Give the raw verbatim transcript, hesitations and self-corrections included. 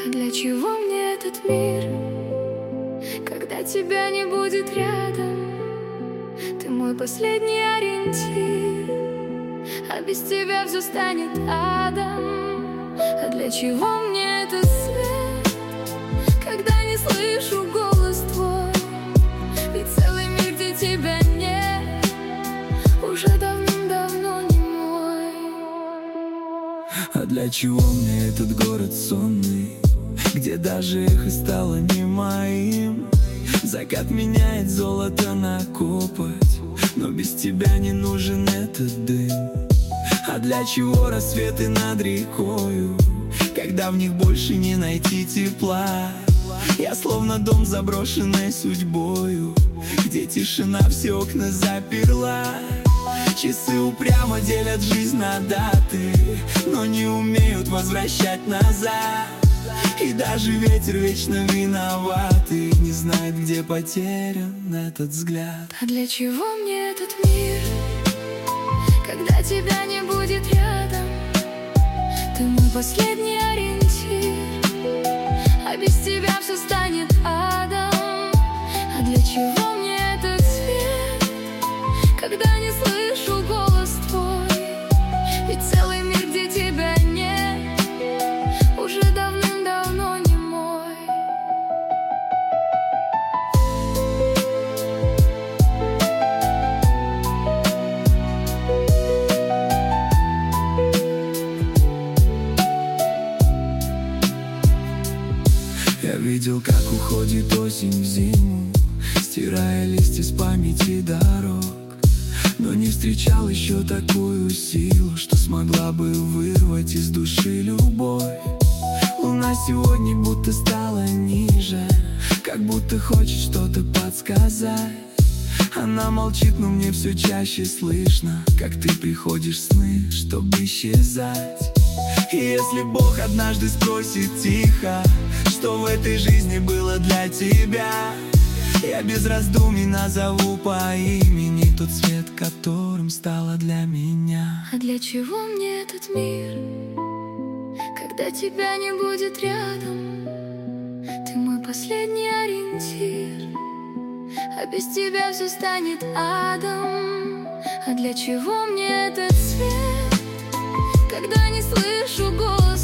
А для чего мне этот мир, когда тебя не будет рядом? Ты мой последний ориентир, а без тебя все станет адом. А для чего мне этот свет, когда не слышу голос твой? Ведь целый мир, где тебя нет, уже давным-давно не мой. А для чего мне этот город сонный, где даже эхо стало не моим? Закат меняет золото на копоть, но без тебя не нужен этот дым. А для чего рассветы над рекою, когда в них больше не найти тепла? Я словно дом, заброшенный судьбою, где тишина все окна заперла. Часы упрямо делят жизнь на даты, но не умеют возвращать назад. И даже ветер вечно виноватый, не знает, где потерян этот взгляд. А для чего мне этот мир, когда тебя не будет рядом? Ты мой последний ориентир, а без тебя все станет адом. А для чего мне этот свет, когда не слышу голос твой? Ведь целый мир, где тебя нет, уже давным-давно не мой. Я видел, как уходит осень в зиму, стирая листья с памяти дорог, но не встречал еще такую силу, что смогла бы вырвать из души любовь. Луна сегодня будто стала ниже, как будто хочет что-то подсказать. Она молчит, но мне все чаще слышно, как ты приходишь в сны, чтобы исчезать. И если Бог однажды спросит тихо, что в этой жизни было для тебя, я без раздумий назову по имени тот свет, которым стала для меня. А для чего мне этот мир, когда тебя не будет рядом? Ты мой последний ориентир, а без тебя все станет адом. А для чего мне этот свет, когда не слышу голос